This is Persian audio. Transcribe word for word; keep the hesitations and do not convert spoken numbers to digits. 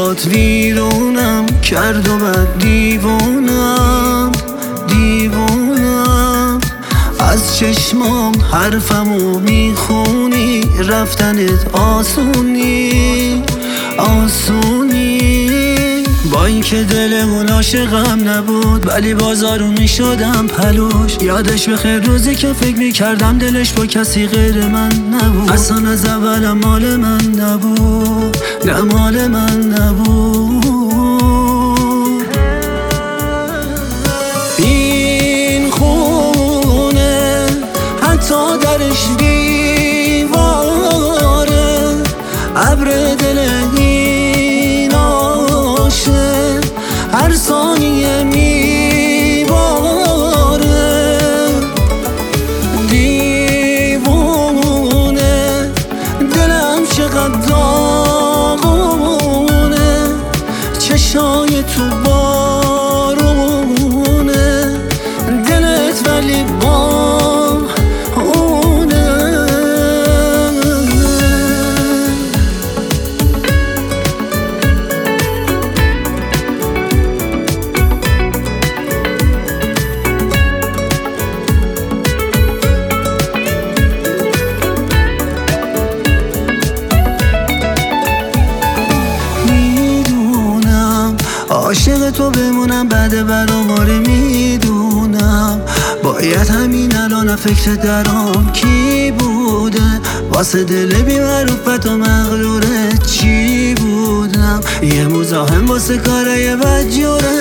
عشقات ویرونم کرد و بعد دیوونم دیوونم از چشمام حرفمو میخونی، رفتنت آسونی آسونی. با اینکه دلمون عاشقم نبود ولی بازارو میشدم پلوش. یادش بخیر روزی که فکر میکردم دلش با کسی غیر من نبود. اصلا از اولم مال من نبود، نه مال من نبود. این خونه حتی درش دیواره، ابر دل این عاشق هر ثانیه میباره. دیوونه دلم چقدر داغونه، چشای تو بارونه، دلت ولی با عاشق تو بمونم بعد برآواره میدونم. باید همین الان فکر درام کی بوده، واسه دل بی معروفت و مغرورت چی بودم. یه مزاحم واسه کارای بد جوره